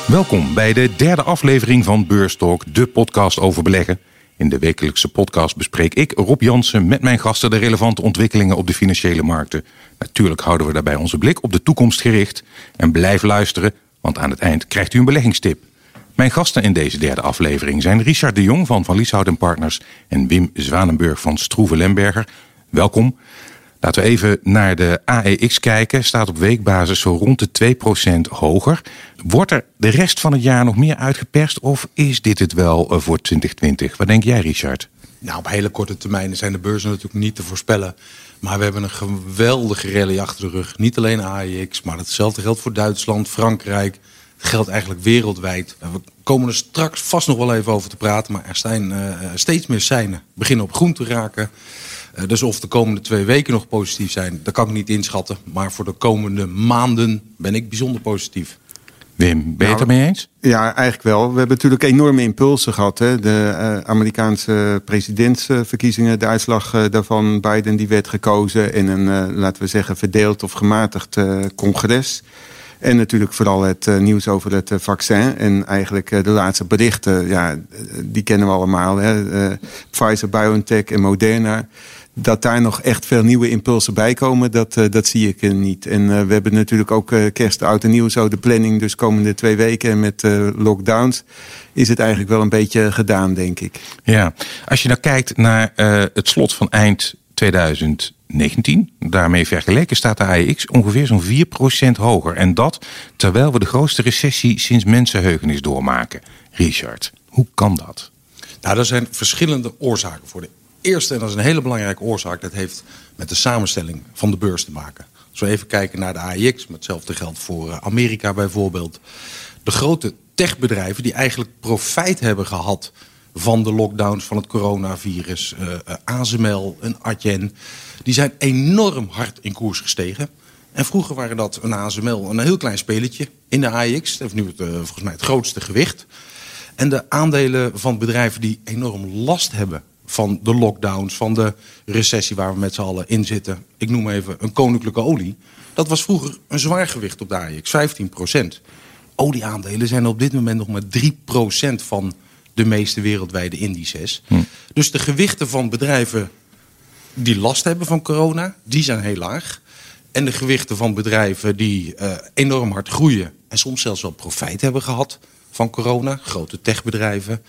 Welkom bij de derde aflevering van Beurs Talk, de podcast over beleggen. In de wekelijkse podcast bespreek ik, Rob Jansen, met mijn gasten de relevante ontwikkelingen op de financiële markten. Natuurlijk houden we daarbij onze blik op de toekomst gericht. En blijf luisteren, want aan het eind krijgt u een beleggingstip. Mijn gasten in deze derde aflevering zijn Richard de Jong van Lieshout & Partners en Wim Zwanenburg van Stroeve Lemberger. Welkom. Laten we even naar de AEX kijken. Staat op weekbasis zo rond de 2% hoger. Wordt er de rest van het jaar nog meer uitgeperst of is dit het wel voor 2020? Wat denk jij, Richard? Nou, op hele korte termijn zijn de beurzen natuurlijk niet te voorspellen. Maar we hebben een geweldige rally achter de rug. Niet alleen AEX, maar hetzelfde geldt voor Duitsland, Frankrijk. Het geldt eigenlijk wereldwijd. We komen er straks vast nog wel even over te praten. Maar er zijn steeds meer seinen beginnen op groen te raken. Dus of de komende 2 weken nog positief zijn, dat kan ik niet inschatten. Maar voor de komende maanden ben ik bijzonder positief. Wim, ben je het ermee eens? Ja, eigenlijk wel. We hebben natuurlijk enorme impulsen gehad. Hè? De Amerikaanse presidentsverkiezingen, de uitslag daarvan, Biden die werd gekozen. En een, laten we zeggen, verdeeld of gematigd congres. En natuurlijk vooral het nieuws over het vaccin. En eigenlijk de laatste berichten, ja, die kennen we allemaal. Hè? Pfizer, BioNTech en Moderna. Dat daar nog echt veel nieuwe impulsen bij komen, dat zie ik niet. En we hebben natuurlijk ook kerst, oud en nieuw, zo de planning. Dus komende 2 weken en met lockdowns is het eigenlijk wel een beetje gedaan, denk ik. Ja, als je nou kijkt naar het slot van eind 2019, daarmee vergeleken staat de AEX ongeveer zo'n 4% hoger. En dat terwijl we de grootste recessie sinds mensenheugenis doormaken. Richard, hoe kan dat? Nou, er zijn verschillende oorzaken voor. De eerste, en dat is een hele belangrijke oorzaak, dat heeft met de samenstelling van de beurs te maken. Als we even kijken naar de AEX, maar hetzelfde geldt voor Amerika bijvoorbeeld. De grote techbedrijven die eigenlijk profijt hebben gehad van de lockdowns van het coronavirus, ASML en Adyen, die zijn enorm hard in koers gestegen. En vroeger waren dat een ASML een heel klein spelletje in de AEX. Dat heeft nu volgens mij het grootste gewicht. En de aandelen van bedrijven die enorm last hebben van de lockdowns, van de recessie waar we met z'n allen in zitten. Ik noem even een Koninklijke Olie. Dat was vroeger een zwaar gewicht op de AEX, 15%. Olieaandelen zijn op dit moment nog maar 3% van de meeste wereldwijde indices. Dus de gewichten van bedrijven die last hebben van corona, die zijn heel laag. En de gewichten van bedrijven die enorm hard groeien en soms zelfs wel profijt hebben gehad van corona, grote techbedrijven,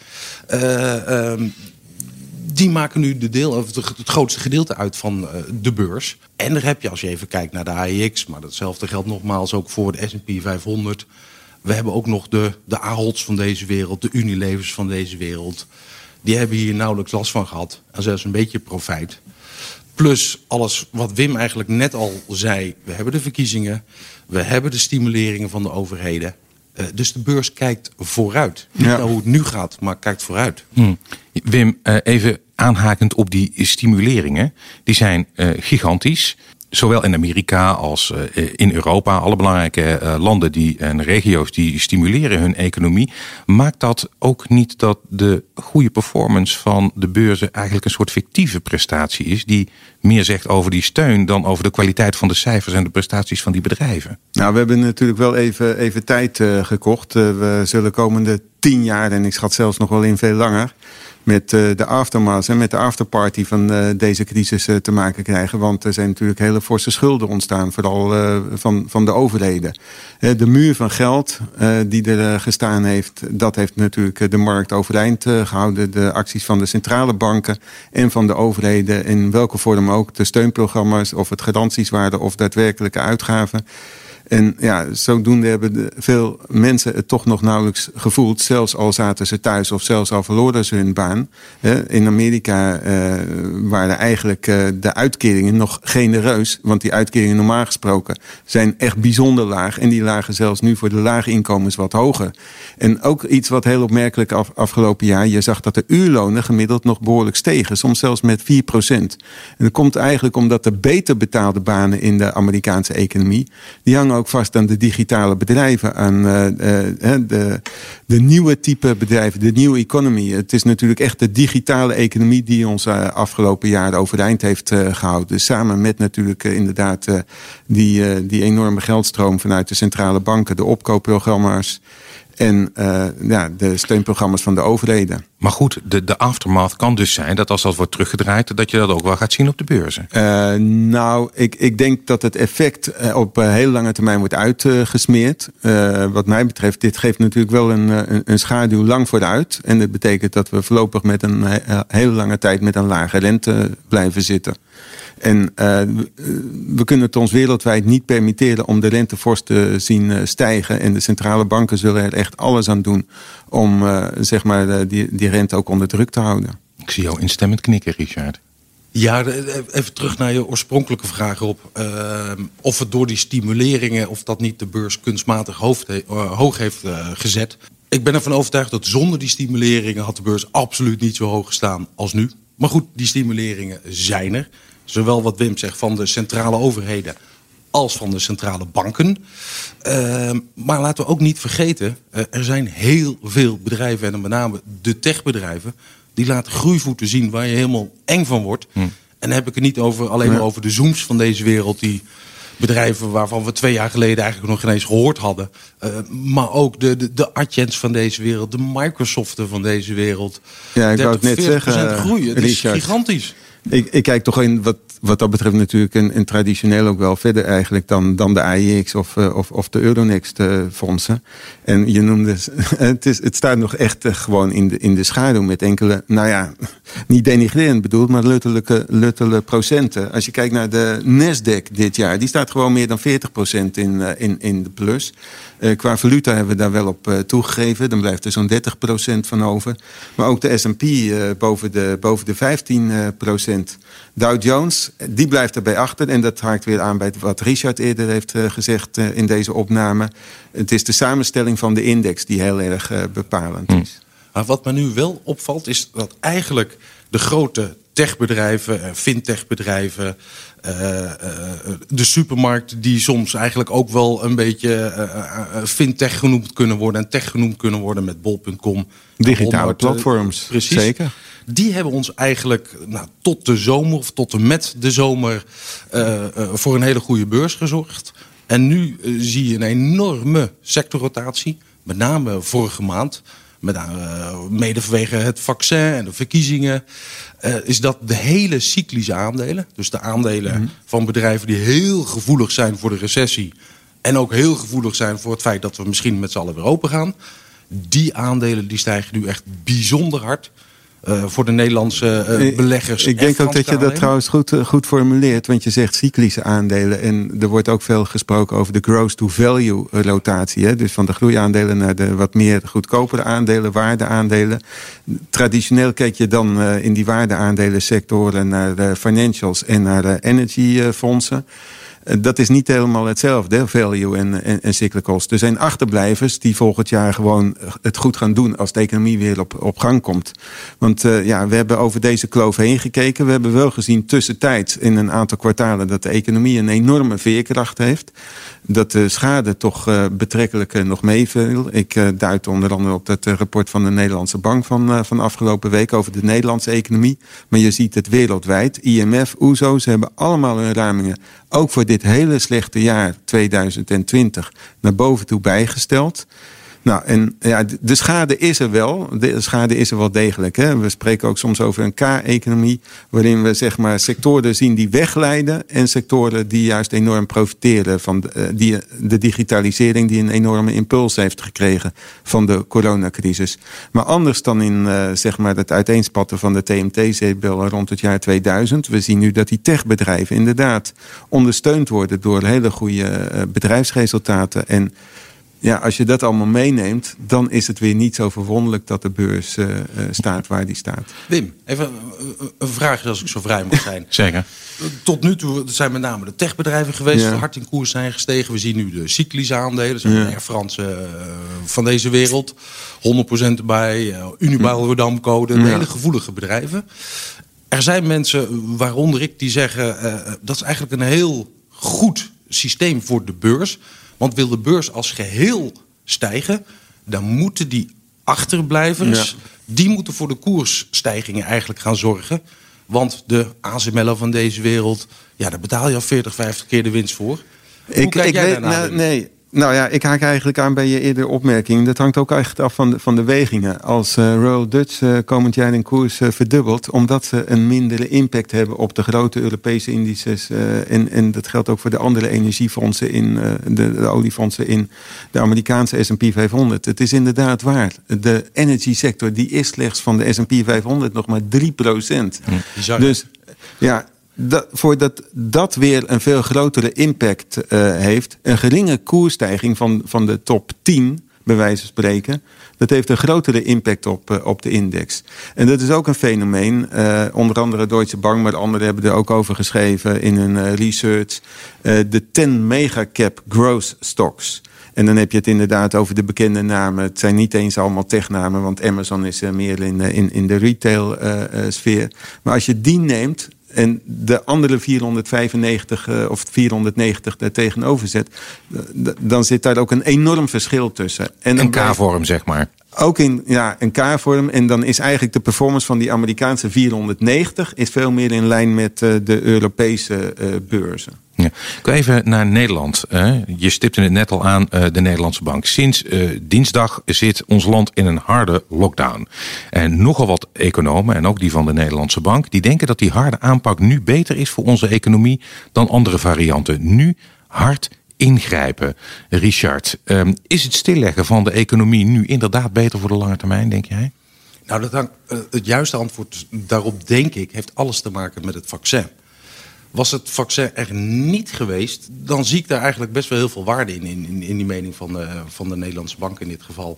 die maken nu het grootste gedeelte uit van de beurs. En daar heb je, als je even kijkt naar de AEX, maar datzelfde geldt nogmaals ook voor de S&P 500. We hebben ook nog de Aholds van deze wereld, de Unilevers van deze wereld. Die hebben hier nauwelijks last van gehad. En zelfs een beetje profijt. Plus alles wat Wim eigenlijk net al zei. We hebben de verkiezingen. We hebben de stimuleringen van de overheden. Dus de beurs kijkt vooruit. Niet naar hoe het nu gaat, maar kijkt vooruit. Wim, even aanhakend op die stimuleringen. Die zijn gigantisch. Zowel in Amerika als in Europa. Alle belangrijke landen en regio's die stimuleren hun economie. Maakt dat ook niet dat de goede performance van de beurzen eigenlijk een soort fictieve prestatie is, die meer zegt over die steun dan over de kwaliteit van de cijfers en de prestaties van die bedrijven? Nou, we hebben natuurlijk wel even tijd gekocht. We zullen komende 10 jaar, en ik schat zelfs nog wel in veel langer, met de aftermath en met de afterparty van deze crisis te maken krijgen. Want er zijn natuurlijk hele forse schulden ontstaan, vooral van de overheden. De muur van geld die er gestaan heeft, dat heeft natuurlijk de markt overeind gehouden. De acties van de centrale banken en van de overheden, in welke vorm ook, de steunprogramma's of het garanties waren of daadwerkelijke uitgaven. En ja, zodoende hebben veel mensen het toch nog nauwelijks gevoeld. Zelfs al zaten ze thuis of zelfs al verloren ze hun baan. In Amerika waren eigenlijk de uitkeringen nog genereus. Want die uitkeringen normaal gesproken zijn echt bijzonder laag. En die lagen zelfs nu voor de lage inkomens wat hoger. En ook iets wat heel opmerkelijk afgelopen jaar. Je zag dat de uurlonen gemiddeld nog behoorlijk stegen. Soms zelfs met 4%. En dat komt eigenlijk omdat de beter betaalde banen in de Amerikaanse economie, die hangen ook vast aan de digitale bedrijven, aan de nieuwe type bedrijven, de nieuwe economy. Het is natuurlijk echt de digitale economie die ons afgelopen jaar overeind heeft gehouden. Dus samen met natuurlijk inderdaad die enorme geldstroom vanuit de centrale banken, de opkoopprogramma's. En de steunprogramma's van de overheden. Maar goed, de aftermath kan dus zijn dat als dat wordt teruggedraaid, dat je dat ook wel gaat zien op de beurzen. Ik denk dat het effect op heel lange termijn wordt uitgesmeerd. Wat mij betreft, dit geeft natuurlijk wel een schaduw lang vooruit. En dat betekent dat we voorlopig met een hele lange tijd met een lage rente blijven zitten. En we kunnen het ons wereldwijd niet permitteren om de rente fors te zien stijgen. En de centrale banken zullen er echt alles aan doen om die rente ook onder druk te houden. Ik zie jou instemmend knikken, Richard. Ja, even terug naar je oorspronkelijke vraag op. Of het door die stimuleringen, of dat niet de beurs kunstmatig hoog heeft gezet. Ik ben ervan overtuigd dat zonder die stimuleringen had de beurs absoluut niet zo hoog gestaan als nu. Maar goed, die stimuleringen zijn er. Zowel wat Wim zegt van de centrale overheden als van de centrale banken. Maar laten we ook niet vergeten, er zijn heel veel bedrijven, en met name de techbedrijven, die laten groeivoeten zien waar je helemaal eng van wordt. En dan heb ik het niet alleen maar over de Zooms van deze wereld, die bedrijven waarvan we 2 jaar geleden eigenlijk nog geen eens gehoord hadden. Maar ook de Adjens van deze wereld, de Microsoften van deze wereld. Ja, ik wou het net zeggen, groei. Het is gigantisch. Ik kijk toch in wat dat betreft natuurlijk en traditioneel ook wel verder eigenlijk dan de AIX of de Euronext fondsen. En je noemde, het staat nog echt gewoon in de schaduw met enkele, niet denigrerend bedoeld, maar luttele procenten. Als je kijkt naar de Nasdaq dit jaar, die staat gewoon meer dan 40% in de plus. Qua valuta hebben we daar wel op toegegeven. Dan blijft er zo'n 30% van over. Maar ook de S&P boven de 15%. Dow Jones, die blijft erbij achter. En dat haakt weer aan bij wat Richard eerder heeft gezegd in deze opname. Het is de samenstelling van de index die heel erg bepalend is. Maar wat me nu wel opvalt is dat eigenlijk de grote techbedrijven, fintechbedrijven, de supermarkten die soms eigenlijk ook wel een beetje fintech genoemd kunnen worden en tech genoemd kunnen worden met bol.com. Digitale platforms, precies. Zeker. Die hebben ons eigenlijk tot de zomer of tot en met de zomer voor een hele goede beurs gezorgd. En nu zie je een enorme sectorrotatie, met name vorige maand. Mede vanwege het vaccin en de verkiezingen. Is dat de hele cyclische aandelen. Dus de aandelen van bedrijven die heel gevoelig zijn voor de recessie. En ook heel gevoelig zijn voor het feit dat we misschien met z'n allen weer open gaan. Die aandelen die stijgen nu echt bijzonder hard. Voor de Nederlandse beleggers. Ik denk ook dat je dat trouwens goed formuleert. Want je zegt cyclische aandelen. En er wordt ook veel gesproken over de growth to value rotatie. Hè? Dus van de groeiaandelen naar de wat meer goedkopere aandelen, waardeaandelen. Traditioneel kijk je dan in die waardeaandelen sectoren naar de financials en naar de energiefondsen. Dat is niet helemaal hetzelfde, value en cyclicals. Er zijn achterblijvers die volgend jaar gewoon het goed gaan doen als de economie weer op gang komt. Want we hebben over deze kloof heen gekeken. We hebben wel gezien tussentijds in een aantal kwartalen dat de economie een enorme veerkracht heeft. Dat de schade toch betrekkelijk nog meeviel. Ik duid onder andere op dat rapport van de Nederlandse Bank van afgelopen week over de Nederlandse economie. Maar je ziet het wereldwijd. IMF, OESO, ze hebben allemaal hun ramingen ook voor dit hele slechte jaar 2020 naar boven toe bijgesteld. Nou, en de schade is er wel. De schade is er wel degelijk. Hè. We spreken ook soms over een K-economie, waarin we sectoren zien die wegleiden en sectoren die juist enorm profiteren van de digitalisering die een enorme impuls heeft gekregen van de coronacrisis. Maar anders dan in het uiteenspatten van de TMT-zeepbel rond het jaar 2000. We zien nu dat die techbedrijven inderdaad ondersteund worden door hele goede bedrijfsresultaten. En als je dat allemaal meeneemt, dan is het weer niet zo verwonderlijk dat de beurs staat waar die staat. Wim, even een vraagje als ik zo vrij mag zijn. Zeker. Tot nu toe zijn met name de techbedrijven geweest die hard in koers zijn gestegen. We zien nu de cyclische aandelen, zijn de Air France van deze wereld. 100% erbij, Unibail-Rodamco, de hele gevoelige bedrijven. Er zijn mensen, waaronder ik, die zeggen dat is eigenlijk een heel goed systeem voor de beurs. Want wil de beurs als geheel stijgen, dan moeten die achterblijvers, die moeten voor de koersstijgingen eigenlijk gaan zorgen. Want de ASML van deze wereld, daar betaal je al 40, 50 keer de winst voor. Hoe kijk jij daarnaar? Nee, Nou ja, ik haak eigenlijk aan bij je eerdere opmerking. Dat hangt ook echt af van de wegingen. Als Royal Dutch komend jaar in koers verdubbelt, omdat ze een mindere impact hebben op de grote Europese indices. En dat geldt ook voor de andere energiefondsen de olifondsen in de Amerikaanse S&P 500. Het is inderdaad waar. De energy sector die is slechts van de S&P 500 nog maar 3%. Dus ja, voordat dat weer een veel grotere impact heeft, een geringe koersstijging van de top 10, bij wijze van spreken, dat heeft een grotere impact op de index. En dat is ook een fenomeen, onder andere Deutsche Bank, maar anderen hebben er ook over geschreven in hun research, de 10 megacap growth stocks. En dan heb je het inderdaad over de bekende namen. Het zijn niet eens allemaal technamen, want Amazon is meer in de retail sfeer. Maar als je die neemt en de andere 495 of 490 daar tegenover zet, dan zit daar ook een enorm verschil tussen. En een K-vorm, zeg maar. Ook in een K-vorm. En dan is eigenlijk de performance van die Amerikaanse 490 is veel meer in lijn met de Europese beurzen. Ja. Ik wil even naar Nederland. Je stipte het net al aan, de Nederlandse bank. Sinds dinsdag zit ons land in een harde lockdown. En nogal wat economen, en ook die van de Nederlandse bank, die denken dat die harde aanpak nu beter is voor onze economie dan andere varianten. Nu hard ingrijpen. Richard, is het stilleggen van de economie nu inderdaad beter voor de lange termijn, denk jij? Nou, het juiste antwoord daarop, denk ik, heeft alles te maken met het vaccin. Was het vaccin er niet geweest, dan zie ik daar eigenlijk best wel heel veel waarde in die mening van de Nederlandse bank in dit geval.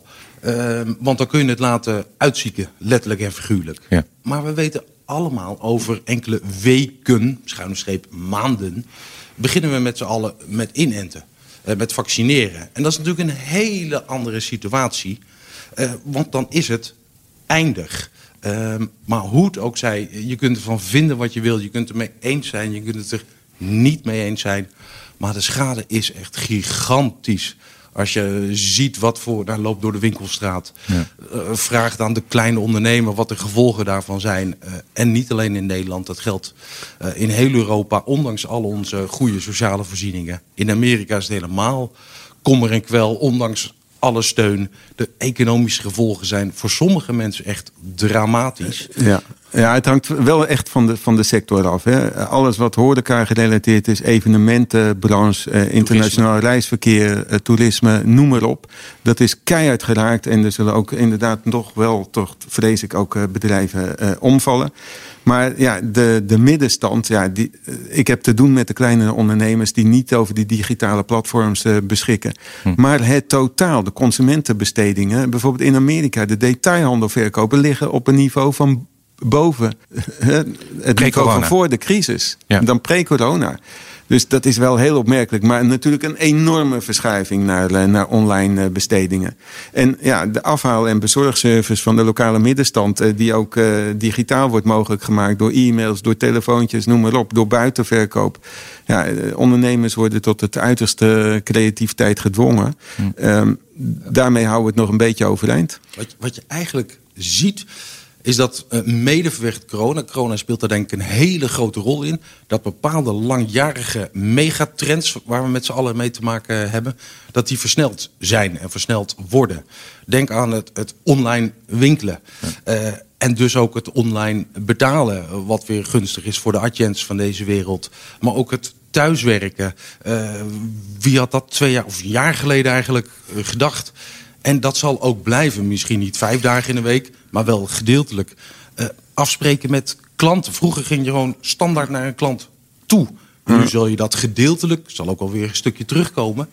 Want dan kun je het laten uitzieken, letterlijk en figuurlijk. Ja. Maar we weten allemaal over enkele weken, schuine maanden, beginnen we met z'n allen met inenten, met vaccineren. En dat is natuurlijk een hele andere situatie, want dan is het eindig. Maar hoe het ook zij, je kunt ervan vinden wat je wil. Je kunt het ermee eens zijn, je kunt het er niet mee eens zijn. Maar de schade is echt gigantisch. Als je ziet wat daar loopt door de winkelstraat. Ja. Vraagt aan de kleine ondernemer wat de gevolgen daarvan zijn. En niet alleen in Nederland, dat geldt in heel Europa. Ondanks al onze goede sociale voorzieningen. In Amerika is het helemaal kommer en kwel, ondanks alle steun. De economische gevolgen zijn voor sommige mensen echt dramatisch. Ja, het hangt wel echt van de sector af. Hè. Alles wat horeca gerelateerd is, evenementenbranche, internationaal reisverkeer, toerisme, noem maar op. Dat is keihard geraakt en er zullen ook inderdaad nog wel, toch vrees ik, ook bedrijven omvallen. Maar ja, de middenstand, ik heb te doen met de kleine ondernemers die niet over die digitale platforms beschikken. Maar het totaal, de consumentenbestedingen, bijvoorbeeld in Amerika, de detailhandelverkopen liggen op een niveau van boven het niveau van voor de crisis. Ja. Dan pre-corona. Dus dat is wel heel opmerkelijk. Maar natuurlijk een enorme verschuiving naar online bestedingen. En ja, de afhaal- en bezorgservice van de lokale middenstand, die ook digitaal wordt mogelijk gemaakt door e-mails, door telefoontjes, noem maar op, door buitenverkoop. Ja, ondernemers worden tot het uiterste creativiteit gedwongen. Daarmee houden we het nog een beetje overeind. Wat je eigenlijk ziet, is dat mede vanwege corona speelt daar denk ik een hele grote rol in, dat bepaalde langjarige megatrends, waar we met z'n allen mee te maken hebben, dat die versneld zijn en versneld worden. Denk aan het online winkelen. En dus ook het online betalen, wat weer gunstig is voor de Adjens van deze wereld. Maar ook het thuiswerken. Wie had dat 2 jaar of een jaar geleden eigenlijk gedacht? En dat zal ook blijven. Misschien niet 5 dagen in de week, maar wel gedeeltelijk. Afspreken met klanten. Vroeger ging je gewoon standaard naar een klant toe. Nu zul je dat gedeeltelijk, zal ook alweer een stukje terugkomen,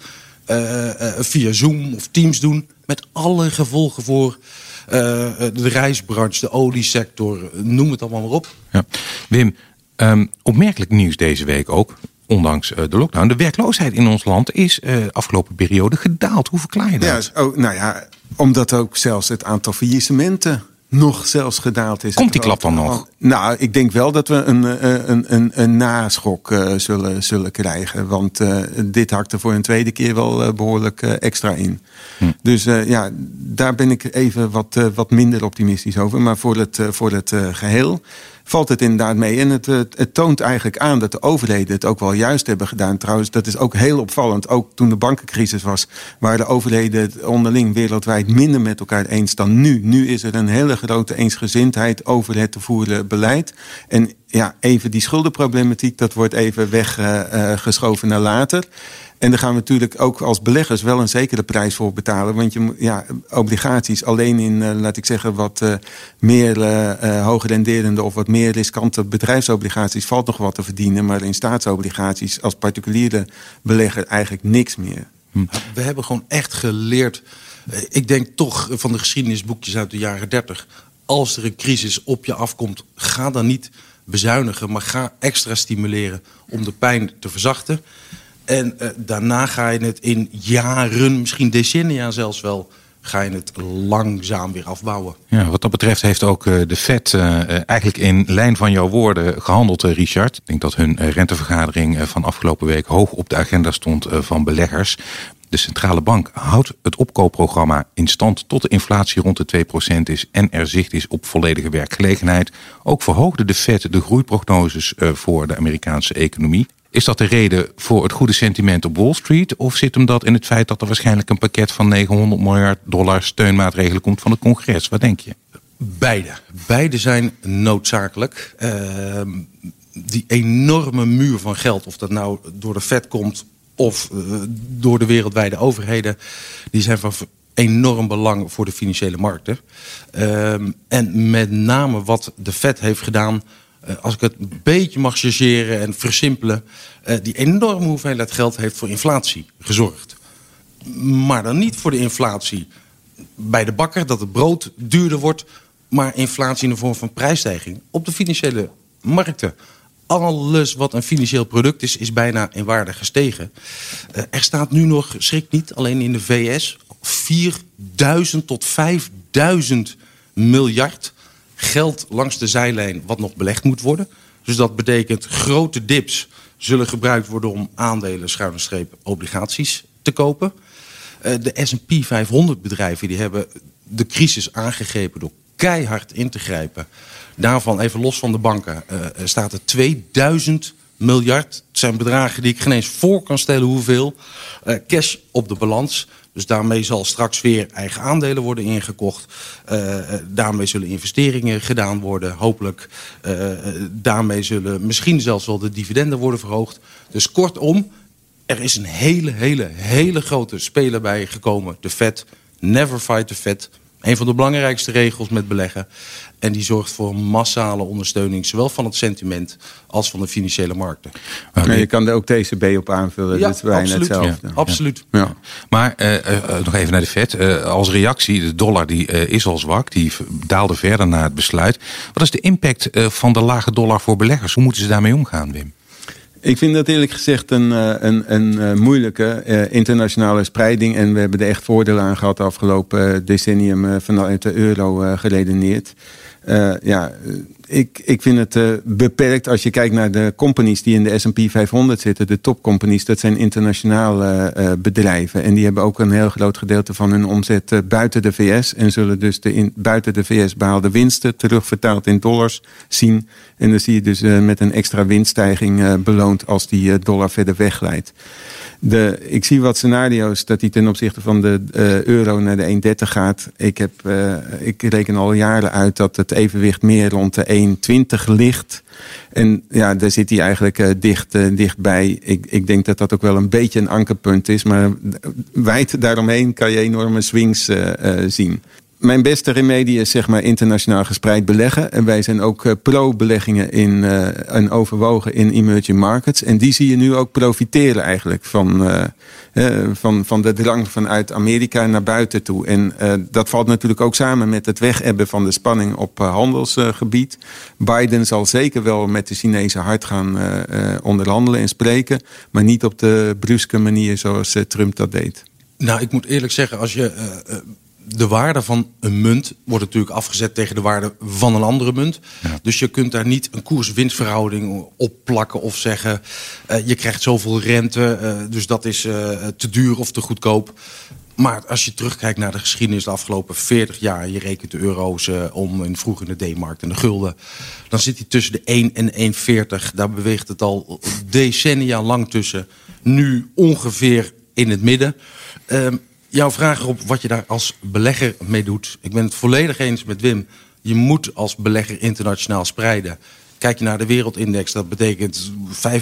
via Zoom of Teams doen. Met alle gevolgen voor de reisbranche, de oliesector, noem het allemaal maar op. Ja. Wim, opmerkelijk nieuws deze week ook. Ondanks de lockdown. De werkloosheid in ons land is de afgelopen periode gedaald. Hoe verklaar je dat? Ja, omdat ook zelfs het aantal faillissementen nog zelfs gedaald is. Komt die klap dan nog? Nou, ik denk wel dat we een naschok zullen krijgen. Want dit hakt er voor een tweede keer wel behoorlijk extra in. Dus daar ben ik even wat minder optimistisch over. Maar voor het geheel valt het inderdaad mee. En het toont eigenlijk aan dat de overheden het ook wel juist hebben gedaan. Trouwens, dat is ook heel opvallend. Ook toen de bankencrisis was, waren de overheden het onderling wereldwijd minder met elkaar eens dan nu. Nu is er een hele grote eensgezindheid over het te voeren beleid. En ja, even die schuldenproblematiek, dat wordt even weggeschoven naar later. En daar gaan we natuurlijk ook als beleggers wel een zekere prijs voor betalen. Want obligaties alleen in, laat ik zeggen, wat meer hoog renderende of wat meer riskante bedrijfsobligaties valt nog wat te verdienen. Maar in staatsobligaties als particuliere belegger eigenlijk niks meer. We hebben gewoon echt geleerd. Ik denk toch van de geschiedenisboekjes uit de jaren 30. Als er een crisis op je afkomt, ga dan niet bezuinigen, maar ga extra stimuleren om de pijn te verzachten. En daarna ga je het in jaren, misschien decennia zelfs wel, ga je het langzaam weer afbouwen. Ja, wat dat betreft heeft ook de Fed eigenlijk in lijn van jouw woorden gehandeld, Richard. Ik denk dat hun rentevergadering van afgelopen week hoog op de agenda stond van beleggers. De centrale bank houdt het opkoopprogramma in stand tot de inflatie rond de 2% is en er zicht is op volledige werkgelegenheid. Ook verhoogde de Fed de groeiprognoses voor de Amerikaanse economie. Is dat de reden voor het goede sentiment op Wall Street? Of zit hem dat in het feit dat er waarschijnlijk een pakket van $900 miljard steunmaatregelen komt van het congres? Wat denk je? Beide zijn noodzakelijk. Die enorme muur van geld, of dat nou door de Fed komt of door de wereldwijde overheden, die zijn van enorm belang voor de financiële markten. En met name wat de Fed heeft gedaan, als ik het een beetje mag chargeren en versimpelen, die enorme hoeveelheid geld heeft voor inflatie gezorgd. Maar dan niet voor de inflatie bij de bakker, dat het brood duurder wordt, maar inflatie in de vorm van prijsstijging op de financiële markten. Alles wat een financieel product is bijna in waarde gestegen. Er staat nu nog, schrik niet, alleen in de VS 4.000 tot 5.000 miljard geld langs de zijlijn wat nog belegd moet worden. Dus dat betekent grote dips zullen gebruikt worden om aandelen, obligaties te kopen. De S&P 500 bedrijven die hebben de crisis aangegrepen door keihard in te grijpen. Daarvan, even los van de banken, staat er 2000 miljard. Het zijn bedragen die ik geen eens voor kan stellen hoeveel. Cash op de balans. Dus daarmee zal straks weer eigen aandelen worden ingekocht. Daarmee zullen investeringen gedaan worden, hopelijk. Daarmee zullen misschien zelfs wel de dividenden worden verhoogd. Dus kortom, er is een hele grote speler bij gekomen. De Fed. Never fight the Fed. Een van de belangrijkste regels met beleggen. En die zorgt voor massale ondersteuning, zowel van het sentiment als van de financiële markten. Maar je kan er ook TCB op aanvullen. Ja, dat is bijna absoluut. hetzelfde. Ja, absoluut. Ja. Maar nog even naar de Fed. Als reactie, de dollar die is al zwak. Die daalde verder na het besluit. Wat is de impact van de lage dollar voor beleggers? Hoe moeten ze daarmee omgaan, Wim? Ik vind dat eerlijk gezegd een moeilijke internationale spreiding. En we hebben er echt voordelen aan gehad de afgelopen decennium vanuit de euro geredeneerd. Ik vind het beperkt als je kijkt naar de companies die in de S&P 500 zitten. De topcompanies, dat zijn internationale bedrijven. En die hebben ook een heel groot gedeelte van hun omzet buiten de VS. En zullen dus de buiten de VS behaalde winsten terugvertaald in dollars zien. En dan zie je dus met een extra winststijging beloond als die dollar verder wegglijdt. Ik zie wat scenario's dat die ten opzichte van de euro naar de 1,30 gaat. Ik reken al jaren uit dat het evenwicht meer rond de 1,20 ligt. En ja, daar zit hij eigenlijk dichtbij. Ik denk dat dat ook wel een beetje een ankerpunt is. Maar wijd daaromheen kan je enorme swings zien. Mijn beste remedie is zeg maar internationaal gespreid beleggen. En wij zijn ook pro-beleggingen en overwogen in emerging markets. En die zie je nu ook profiteren eigenlijk van de drang vanuit Amerika naar buiten toe. En dat valt natuurlijk ook samen met het wegebben van de spanning op handelsgebied. Biden zal zeker wel met de Chinezen hard gaan onderhandelen en spreken. Maar niet op de bruske manier zoals Trump dat deed. Nou, ik moet eerlijk zeggen, als je de waarde van een munt wordt natuurlijk afgezet tegen de waarde van een andere munt. Ja. Dus je kunt daar niet een koers-winstverhouding op plakken of zeggen je krijgt zoveel rente, dus dat is te duur of te goedkoop. Maar als je terugkijkt naar de geschiedenis de afgelopen 40 jaar... je rekent de euro's om in vroeger in de D-markt en de gulden... dan zit hij tussen de 1 en 1,40. Daar beweegt het al decennia lang tussen. Nu ongeveer in het midden. Jouw vraag op wat je daar als belegger mee doet. Ik ben het volledig eens met Wim. Je moet als belegger internationaal spreiden. Kijk je naar de wereldindex, dat betekent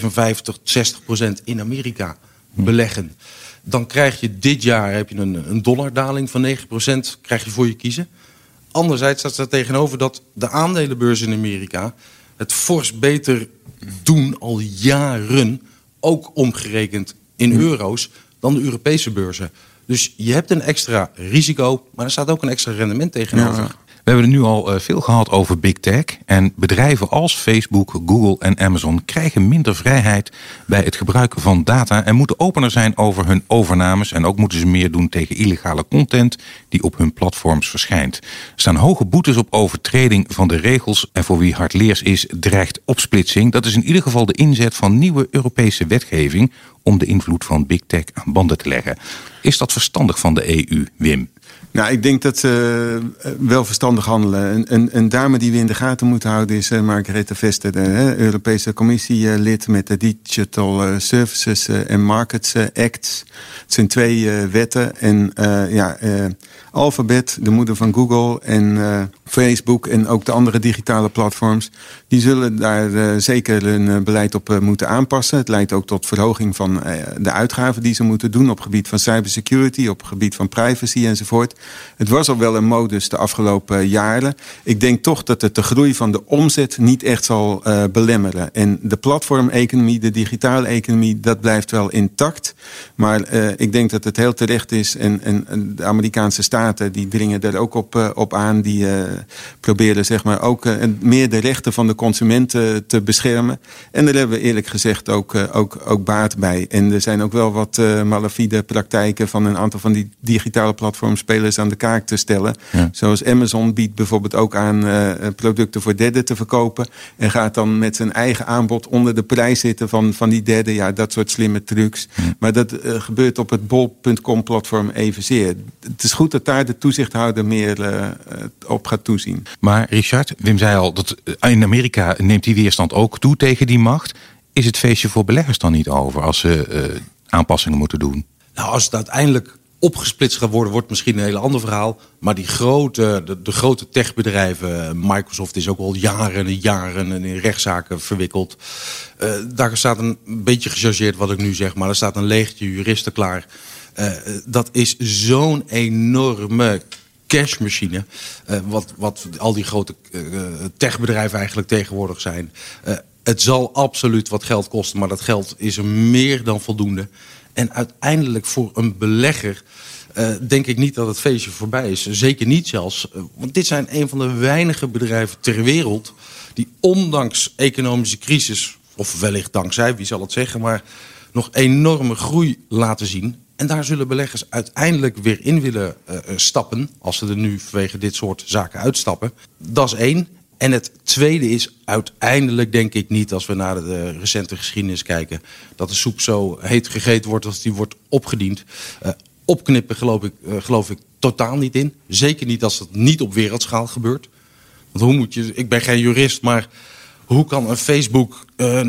55-60% in Amerika beleggen. Dan krijg je dit jaar heb je een dollardaling van 9%, krijg je voor je kiezen. Anderzijds staat er tegenover dat de aandelenbeurs in Amerika het fors beter doen al jaren, ook omgerekend in euro's, dan de Europese beurzen. Dus je hebt een extra risico, maar er staat ook een extra rendement tegenover. Ja. We hebben het nu al veel gehad over big tech. En bedrijven als Facebook, Google en Amazon krijgen minder vrijheid bij het gebruiken van data en moeten opener zijn over hun overnames. En ook moeten ze meer doen tegen illegale content die op hun platforms verschijnt. Er staan hoge boetes op overtreding van de regels. En voor wie hardleers is, dreigt opsplitsing. Dat is in ieder geval de inzet van nieuwe Europese wetgeving om de invloed van big tech aan banden te leggen. Is dat verstandig van de EU, Wim? Nou, ik denk dat ze wel verstandig handelen. Een dame die we in de gaten moeten houden is Margrethe Vestager, Europese Commissielid met de Digital Services and Markets Act. Het zijn 2 wetten. En Alphabet, de moeder van Google en Facebook en ook de andere digitale platforms, die zullen daar zeker hun beleid op moeten aanpassen. Het leidt ook tot verhoging van de uitgaven die ze moeten doen op het gebied van cybersecurity, op het gebied van privacy enzovoort. Het was al wel een modus de afgelopen jaren. Ik denk toch dat het de groei van de omzet niet echt zal belemmeren. En de platformeconomie, de digitale economie, dat blijft wel intact. Maar ik denk dat het heel terecht is en de Amerikaanse staten die dringen daar ook op aan. Die proberen zeg maar ook meer de rechten van de consumenten te beschermen. En daar hebben we eerlijk gezegd ook baat bij. En er zijn ook wel wat malafide praktijken van een aantal van die digitale platformspelers aan de kaak te stellen. Ja. Zoals Amazon biedt bijvoorbeeld ook aan producten voor derden te verkopen. En gaat dan met zijn eigen aanbod onder de prijs zitten van die derden. Ja, dat soort slimme trucs. Ja. Maar dat gebeurt op het bol.com platform evenzeer. Het is goed dat daar de toezichthouder meer op gaat toezien. Maar Richard, Wim zei al, dat in Amerika neemt die weerstand ook toe tegen die macht. Is het feestje voor beleggers dan niet over als ze aanpassingen moeten doen? Nou, als het uiteindelijk opgesplitst gaat worden, wordt misschien een heel ander verhaal. Maar die de grote techbedrijven, Microsoft is ook al jaren en jaren in rechtszaken verwikkeld. Daar staat een beetje gechargeerd wat ik nu zeg, maar er staat een legertje juristen klaar. Dat is zo'n enorme cashmachine, wat al die grote techbedrijven eigenlijk tegenwoordig zijn. Het zal absoluut wat geld kosten, maar dat geld is er meer dan voldoende. En uiteindelijk voor een belegger denk ik niet dat het feestje voorbij is. Zeker niet zelfs. Want dit zijn een van de weinige bedrijven ter wereld die ondanks economische crisis, of wellicht dankzij, wie zal het zeggen, maar nog enorme groei laten zien. En daar zullen beleggers uiteindelijk weer in willen stappen, als ze er nu vanwege dit soort zaken uitstappen. Dat is 1. En het tweede is uiteindelijk denk ik niet, als we naar de recente geschiedenis kijken, dat de soep zo heet gegeten wordt als die wordt opgediend. Opknippen geloof ik totaal niet in. Zeker niet als dat niet op wereldschaal gebeurt. Want hoe moet je, ik ben geen jurist, maar hoe kan een Facebook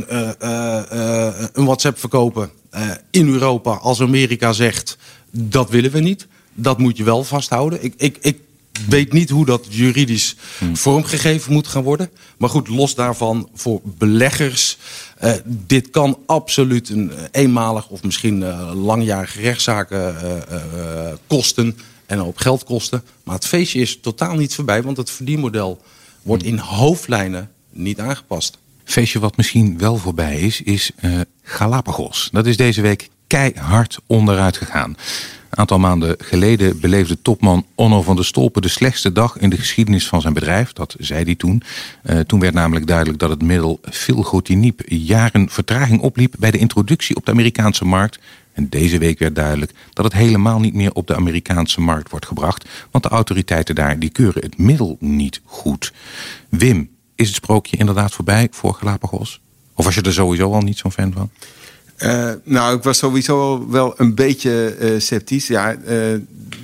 een WhatsApp verkopen in Europa als Amerika zegt dat willen we niet? Dat moet je wel vasthouden. Ik weet niet hoe dat juridisch vormgegeven moet gaan worden. Maar goed, los daarvan, voor beleggers, dit kan absoluut een eenmalig of misschien langjarige rechtszaken kosten en ook geld kosten. Maar het feestje is totaal niet voorbij, want het verdienmodel wordt in hoofdlijnen niet aangepast. Feestje wat misschien wel voorbij is Galapagos. Dat is deze week keihard onderuit gegaan. Een aantal maanden geleden beleefde topman Onno van der Stolpe de slechtste dag in de geschiedenis van zijn bedrijf. Dat zei hij toen. Toen werd namelijk duidelijk dat het middel filgotinib jaren vertraging opliep bij de introductie op de Amerikaanse markt. En deze week werd duidelijk dat het helemaal niet meer op de Amerikaanse markt wordt gebracht. Want de autoriteiten daar die keuren het middel niet goed. Wim, is het sprookje inderdaad voorbij voor Galapagos? Of was je er sowieso al niet zo'n fan van? Nou, ik was sowieso wel een beetje sceptisch. Ja,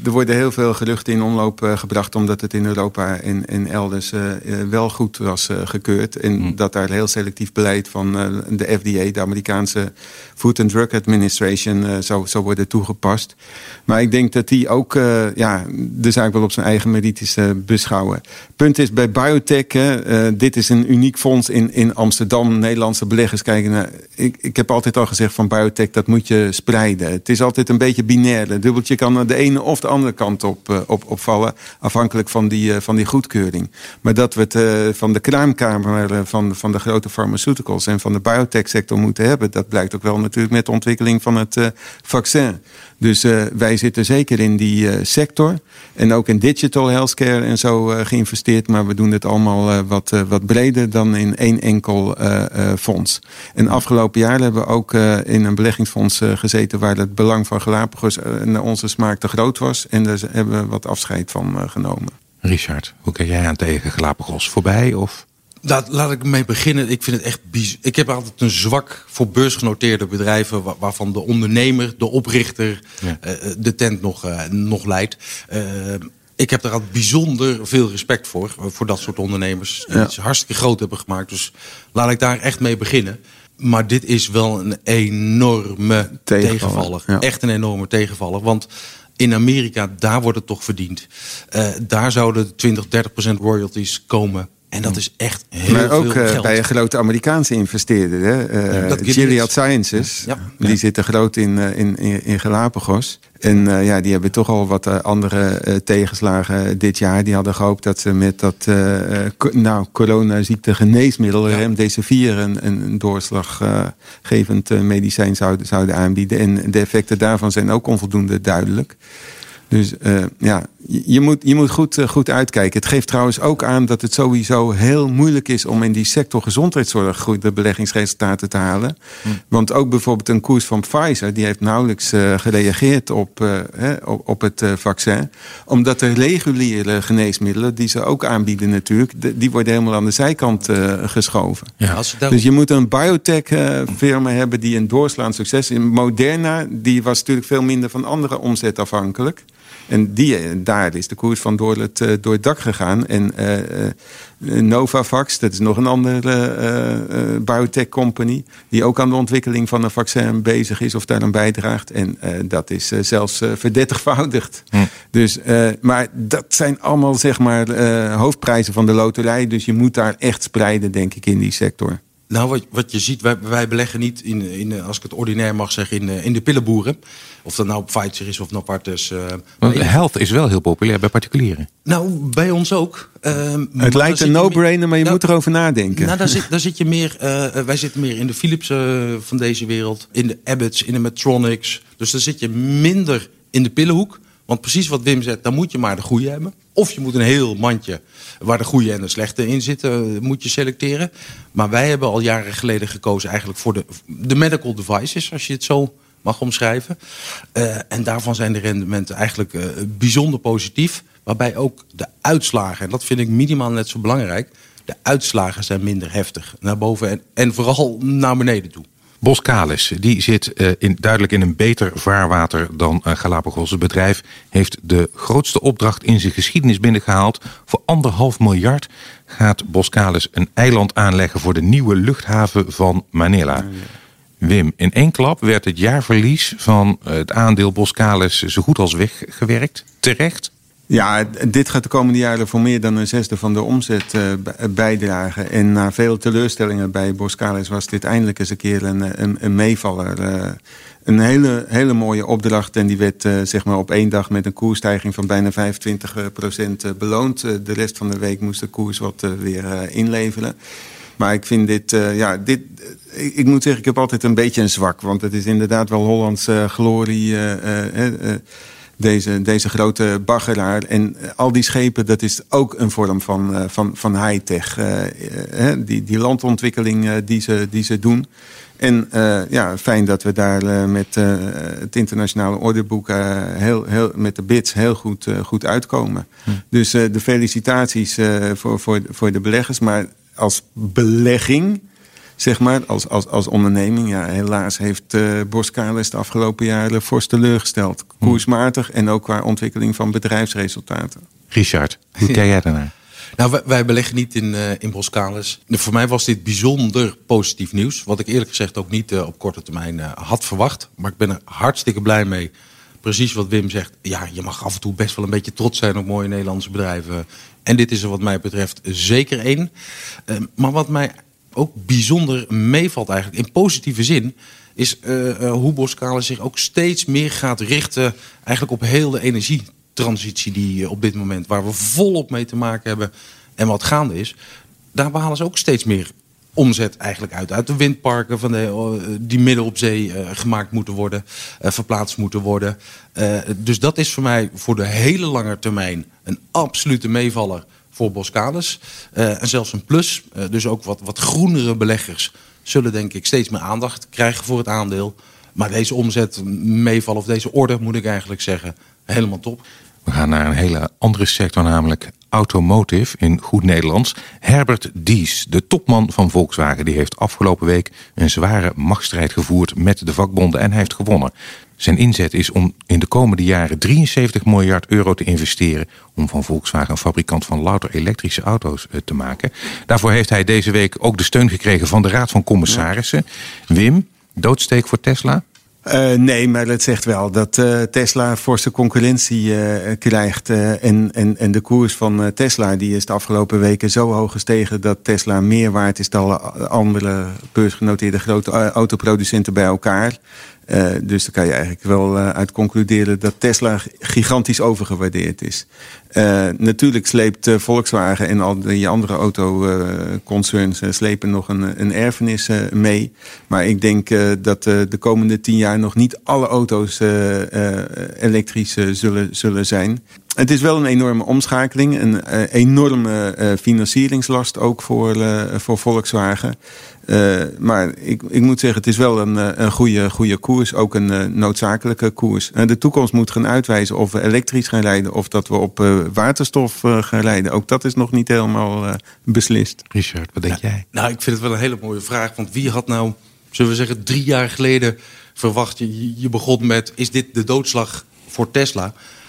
er worden heel veel geruchten in omloop gebracht, omdat het in Europa en elders wel goed was gekeurd. En dat daar heel selectief beleid van de FDA, de Amerikaanse Food and Drug Administration, zou worden toegepast. Maar ik denk dat die ook de zaak wel op zijn eigen merites beschouwen. Punt is, bij biotech, dit is een uniek fonds in Amsterdam. Nederlandse beleggers kijken naar. Ik heb altijd al gezegd van biotech, dat moet je spreiden. Het is altijd een beetje binair. Het dubbeltje kan naar de ene of de andere kant opvallen, afhankelijk van die goedkeuring. Maar dat we het van de kraamkamer van de grote pharmaceuticals en van de biotech sector moeten hebben, dat blijkt ook wel natuurlijk met de ontwikkeling van het vaccin. Dus wij zitten zeker in die sector. En ook in digital healthcare en zo geïnvesteerd. Maar we doen het allemaal wat breder dan in één enkel fonds. En afgelopen jaar hebben we ook in een beleggingsfonds gezeten waar het belang van Galapagos naar onze smaak te groot was. En daar hebben we wat afscheid van genomen. Richard, hoe kijk jij aan tegen Galapagos? Voorbij of? Laat ik mee beginnen. Ik vind het echt ik heb altijd een zwak voor beursgenoteerde bedrijven waarvan de ondernemer, de oprichter, de tent nog leidt. Ik heb daar altijd bijzonder veel respect voor dat soort ondernemers die iets hartstikke groot hebben gemaakt. Dus laat ik daar echt mee beginnen. Maar dit is wel een enorme tegenvaller. Ja. Echt een enorme tegenvaller. Want in Amerika, daar wordt het toch verdiend. Daar zouden 20-30% royalties komen. En dat is echt heel veel geld. Maar ook bij een grote Amerikaanse investeerder. Gilead Sciences. Die zitten groot in Galapagos. En die hebben toch al wat andere tegenslagen dit jaar. Die hadden gehoopt dat ze met dat coronaziekte geneesmiddel, remdesivir, een doorslaggevend medicijn zouden aanbieden. En de effecten daarvan zijn ook onvoldoende duidelijk. Dus je moet goed uitkijken. Het geeft trouwens ook aan dat het sowieso heel moeilijk is om in die sector gezondheidszorg goede beleggingsresultaten te halen. Want ook bijvoorbeeld een koers van Pfizer, die heeft nauwelijks gereageerd op het vaccin. Omdat de reguliere geneesmiddelen, die ze ook aanbieden natuurlijk, die worden helemaal aan de zijkant geschoven. Ja, dus je moet een biotech firma hebben die een doorslaand succes is. Moderna, die was natuurlijk veel minder van andere omzet afhankelijk. En daar is de koers van door het dak gegaan. En Novavax, dat is nog een andere biotech company, die ook aan de ontwikkeling van een vaccin bezig is of daaraan bijdraagt. En dat is zelfs verdertigvoudigd. Dus, maar dat zijn allemaal zeg maar hoofdprijzen van de loterij. Dus je moet daar echt spreiden, denk ik, in die sector. Nou, wat je ziet, wij beleggen niet in als ik het ordinair mag zeggen, in de pillenboeren. Of dat nou Pfizer is of Novartis. Health is wel heel populair bij particulieren. Nou, bij ons ook. Het lijkt een no-brainer, maar je moet erover nadenken. Nou, daar zit je meer. Wij zitten meer in de Philips van deze wereld. In de Abbotts, in de Medtronics. Dus daar zit je minder in de pillenhoek. Want precies wat Wim zegt, dan moet je maar de goede hebben. Of je moet een heel mandje waar de goede en de slechte in zitten, moet je selecteren. Maar wij hebben al jaren geleden gekozen eigenlijk voor de medical devices, als je het zo mag omschrijven. En daarvan zijn de rendementen eigenlijk bijzonder positief. Waarbij ook de uitslagen, en dat vind ik minimaal net zo belangrijk, de uitslagen zijn minder heftig. Naar boven en vooral naar beneden toe. Boskalis, die zit duidelijk in een beter vaarwater dan Galapagos. Het bedrijf heeft de grootste opdracht in zijn geschiedenis binnengehaald. Voor $1,5 miljard gaat Boskalis een eiland aanleggen voor de nieuwe luchthaven van Manila. Wim, in één klap werd het jaarverlies van het aandeel Boskalis zo goed als weggewerkt. Terecht? Ja, dit gaat de komende jaren voor meer dan 1/6 van de omzet bijdragen. En na veel teleurstellingen bij Boskalis was dit eindelijk eens een keer een meevaller. Een hele mooie opdracht en die werd zeg maar op één dag met een koersstijging van bijna 25% beloond. De rest van de week moest de koers wat weer inleveren. Maar ik vind ik moet zeggen, ik heb altijd een beetje een zwak. Want het is inderdaad wel Hollands glorie, deze grote baggeraar. En al die schepen, dat is ook een vorm van high-tech. Die landontwikkeling die ze doen. En fijn dat we daar met het internationale orderboek heel met de bids heel goed uitkomen. Dus de felicitaties voor de beleggers. Maar als belegging zeg maar, als onderneming. Ja, helaas heeft Boskalis de afgelopen jaren fors teleurgesteld. Koersmatig en ook qua ontwikkeling van bedrijfsresultaten. Richard, hoe kijk jij daarnaar? Nou, wij beleggen niet in Boskalis. Voor mij was dit bijzonder positief nieuws. Wat ik eerlijk gezegd ook niet op korte termijn had verwacht. Maar ik ben er hartstikke blij mee. Precies wat Wim zegt. Ja, je mag af en toe best wel een beetje trots zijn op mooie Nederlandse bedrijven. En dit is er wat mij betreft zeker één. Maar wat mij ook bijzonder meevalt eigenlijk in positieve zin, is hoe Boskalis zich ook steeds meer gaat richten eigenlijk op heel de energietransitie die op dit moment, waar we volop mee te maken hebben en wat gaande is. Daar behalen ze ook steeds meer omzet eigenlijk uit de windparken die midden op zee gemaakt moeten worden, verplaatst moeten worden. Dus dat is voor mij voor de hele lange termijn een absolute meevaller voor Boskalis. En zelfs een plus. Dus ook wat groenere beleggers zullen denk ik steeds meer aandacht krijgen voor het aandeel. Maar deze omzet meevallen, of deze order moet ik eigenlijk zeggen, helemaal top. We gaan naar een hele andere sector, namelijk automotive in goed Nederlands. Herbert Dies, de topman van Volkswagen, die heeft afgelopen week een zware machtsstrijd gevoerd met de vakbonden en hij heeft gewonnen. Zijn inzet is om in de komende jaren 73 miljard euro te investeren om van Volkswagen een fabrikant van louter elektrische auto's te maken. Daarvoor heeft hij deze week ook de steun gekregen van de Raad van Commissarissen. Wim, doodsteek voor Tesla? Nee, maar het zegt wel dat Tesla forse concurrentie krijgt. En de koers van Tesla die is de afgelopen weken zo hoog gestegen dat Tesla meer waard is dan andere beursgenoteerde grote autoproducenten bij elkaar. Dus daar kan je eigenlijk wel uit concluderen dat Tesla gigantisch overgewaardeerd is. Natuurlijk sleept Volkswagen en al die andere autoconcerns slepen nog een erfenis mee. Maar ik denk dat de komende 10 jaar nog niet alle auto's elektrisch zullen zijn. Het is wel een enorme omschakeling, een enorme financieringslast ook voor Volkswagen. Maar ik moet zeggen, het is wel een goede koers, ook een noodzakelijke koers. De toekomst moet gaan uitwijzen of we elektrisch gaan rijden of dat we op waterstof gaan rijden. Ook dat is nog niet helemaal beslist. Richard, wat denk jij? Nou, ik vind het wel een hele mooie vraag, want wie had nou, zullen we zeggen, 3 jaar geleden verwacht, je begon met, is dit de doodslag voor Tesla?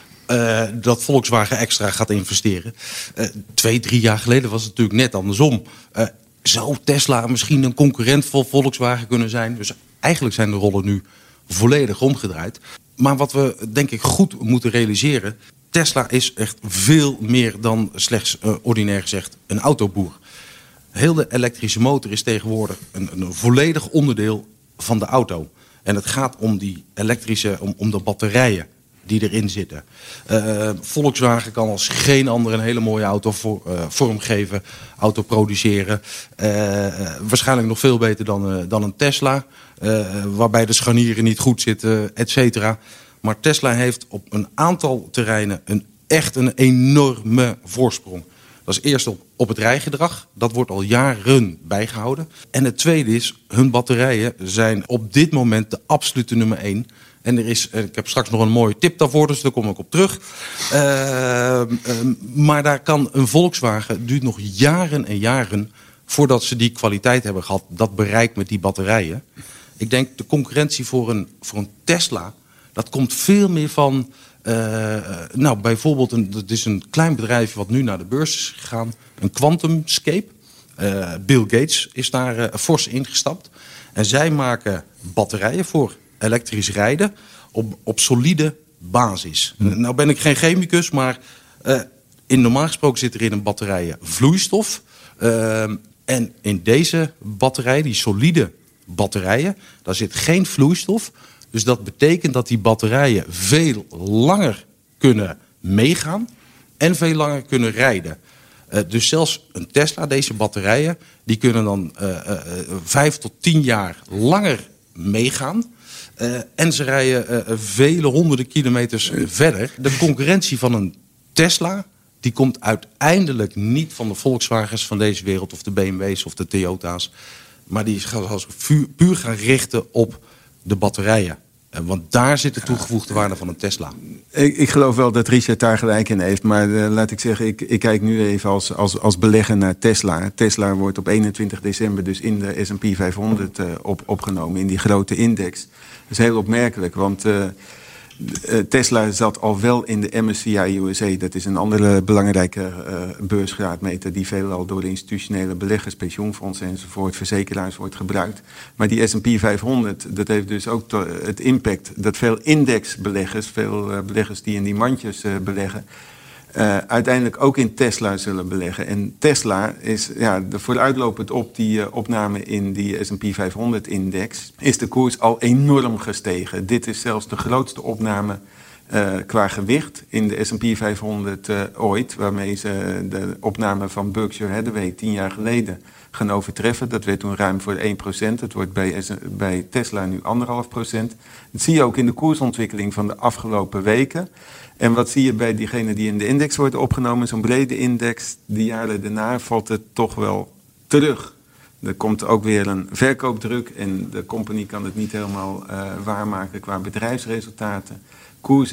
Dat Volkswagen extra gaat investeren. 2-3 jaar geleden was het natuurlijk net andersom. Zou Tesla misschien een concurrent voor Volkswagen kunnen zijn? Dus eigenlijk zijn de rollen nu volledig omgedraaid. Maar wat we denk ik goed moeten realiseren, Tesla is echt veel meer dan slechts ordinair gezegd een autoboer. Heel de elektrische motor is tegenwoordig een volledig onderdeel van de auto. En het gaat om die elektrische, om de batterijen die erin zitten. Volkswagen kan als geen ander een hele mooie auto vormgeven, auto produceren. Waarschijnlijk nog veel beter dan een Tesla, waarbij de scharnieren niet goed zitten, et cetera. Maar Tesla heeft op een aantal terreinen echt een enorme voorsprong. Dat is eerst op het rijgedrag. Dat wordt al jaren bijgehouden. En het tweede is, hun batterijen zijn op dit moment de absolute nummer 1. En ik heb straks nog een mooie tip daarvoor, dus daar kom ik op terug. Maar daar kan een Volkswagen, duurt nog jaren en jaren voordat ze die kwaliteit hebben gehad, dat bereik met die batterijen. Ik denk de concurrentie voor een Tesla, dat komt veel meer van, bijvoorbeeld, het is een klein bedrijf wat nu naar de beurs is gegaan, een QuantumScape. Bill Gates is daar fors ingestapt. En zij maken batterijen voor elektrisch rijden op solide basis. Nou ben ik geen chemicus, maar normaal gesproken zit er in een batterij vloeistof. En in deze batterij, die solide batterijen, daar zit geen vloeistof. Dus dat betekent dat die batterijen veel langer kunnen meegaan en veel langer kunnen rijden. Dus zelfs een Tesla, deze batterijen, die kunnen dan 5 tot 10 jaar langer meegaan. En ze rijden vele honderden kilometers verder. De concurrentie van een Tesla, die komt uiteindelijk niet van de Volkswagens van deze wereld, of de BMW's of de Toyota's. Maar die gaan puur gaan richten op de batterijen. Want daar zit de toegevoegde waarde van een Tesla. Ik geloof wel dat Richard daar gelijk in heeft. Maar laat ik zeggen, ik kijk nu even als belegger naar Tesla. Tesla wordt op 21 december dus in de S&P 500 opgenomen. In die grote index. Dat is heel opmerkelijk, want Tesla zat al wel in de MSCI USA. Dat is een andere belangrijke beursgraadmeter die veelal door de institutionele beleggers, pensioenfondsen enzovoort, verzekeraars wordt gebruikt. Maar die S&P 500, dat heeft dus ook het impact dat veel indexbeleggers, veel beleggers die in die mandjes beleggen, uiteindelijk ook in Tesla zullen beleggen. En Tesla is vooruitlopend op die opname in die S&P 500-index... is de koers al enorm gestegen. Dit is zelfs de grootste opname qua gewicht in de S&P 500 ooit... waarmee ze de opname van Berkshire Hathaway 10 jaar geleden gaan overtreffen. Dat werd toen ruim voor 1%. Het wordt bij Tesla nu 1,5%. Dat zie je ook in de koersontwikkeling van de afgelopen weken... En wat zie je bij diegenen die in de index worden opgenomen? Zo'n brede index, de jaren daarna valt het toch wel terug. Er komt ook weer een verkoopdruk en de company kan het niet helemaal waarmaken qua bedrijfsresultaten. Koers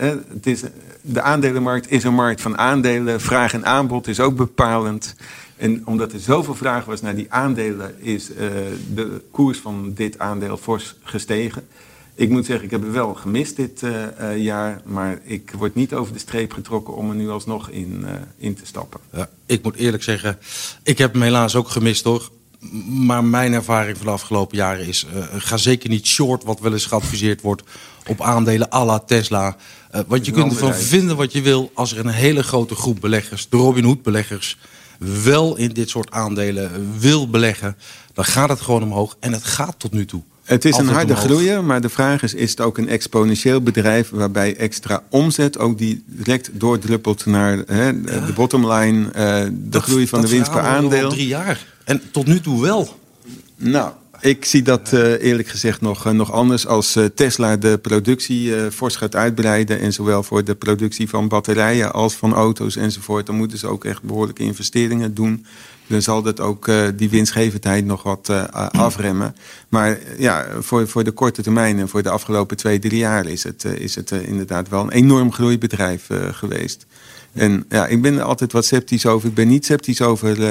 de aandelenmarkt is een markt van aandelen. Vraag en aanbod is ook bepalend. En omdat er zoveel vraag was naar die aandelen, is de koers van dit aandeel fors gestegen. Ik moet zeggen, ik heb het wel gemist dit jaar, maar ik word niet over de streep getrokken om er nu alsnog in te stappen. Ja, ik moet eerlijk zeggen, ik heb hem helaas ook gemist hoor. Maar mijn ervaring van de afgelopen jaren is, ga zeker niet short wat wel eens geadviseerd wordt op aandelen à la Tesla. Want je kunt ervan vinden wat je wil als er een hele grote groep beleggers, de Robin Hood beleggers, wel in dit soort aandelen wil beleggen. Dan gaat het gewoon omhoog en het gaat tot nu toe. Het is een harde groeier, maar de vraag is het ook een exponentieel bedrijf waarbij extra omzet ook die direct doordruppelt naar de bottomline, de groei van de winst per aandeel. Al 3 jaar. En tot nu toe wel. Nou, ik zie dat eerlijk gezegd nog anders. Als Tesla de productie fors gaat uitbreiden en zowel voor de productie van batterijen als van auto's enzovoort, dan moeten ze ook echt behoorlijke investeringen doen. Dan zal dat ook die winstgevendheid nog wat afremmen. Maar ja, voor de korte termijn en voor de afgelopen 2-3 jaar is het inderdaad wel een enorm groeibedrijf geweest. En ja, ik ben er altijd wat sceptisch over. Ik ben niet sceptisch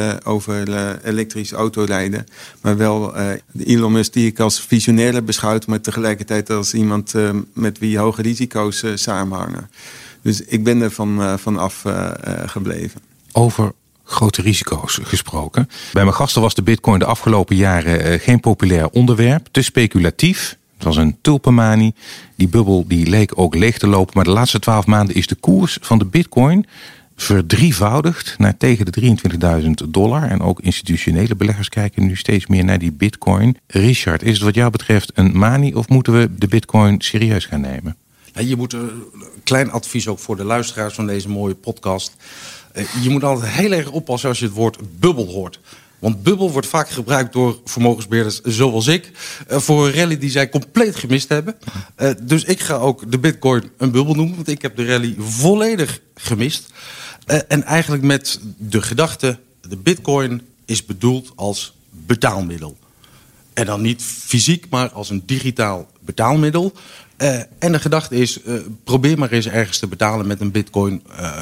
over elektrisch autorijden. Maar wel Elon Musk die ik als visionair beschouwd, maar tegelijkertijd als iemand met wie hoge risico's samenhangen. Dus ik ben er vanaf gebleven. Over grote risico's gesproken. Bij mijn gasten was de bitcoin de afgelopen jaren geen populair onderwerp. Te speculatief. Het was een tulpenmanie. Die bubbel die leek ook leeg te lopen. Maar de laatste 12 maanden is de koers van de bitcoin verdrievoudigd naar tegen de $23.000. En ook institutionele beleggers kijken nu steeds meer naar die bitcoin. Richard, is het wat jou betreft een manie of moeten we de bitcoin serieus gaan nemen? Je moet een klein advies ook voor de luisteraars van deze mooie podcast. Je moet altijd heel erg oppassen als je het woord bubbel hoort. Want bubbel wordt vaak gebruikt door vermogensbeheerders zoals ik voor een rally die zij compleet gemist hebben. Dus ik ga ook de bitcoin een bubbel noemen, want ik heb de rally volledig gemist. En eigenlijk met de gedachte, de bitcoin is bedoeld als betaalmiddel. En dan niet fysiek, maar als een digitaal betaalmiddel. En de gedachte is, probeer maar eens ergens te betalen met een bitcoin.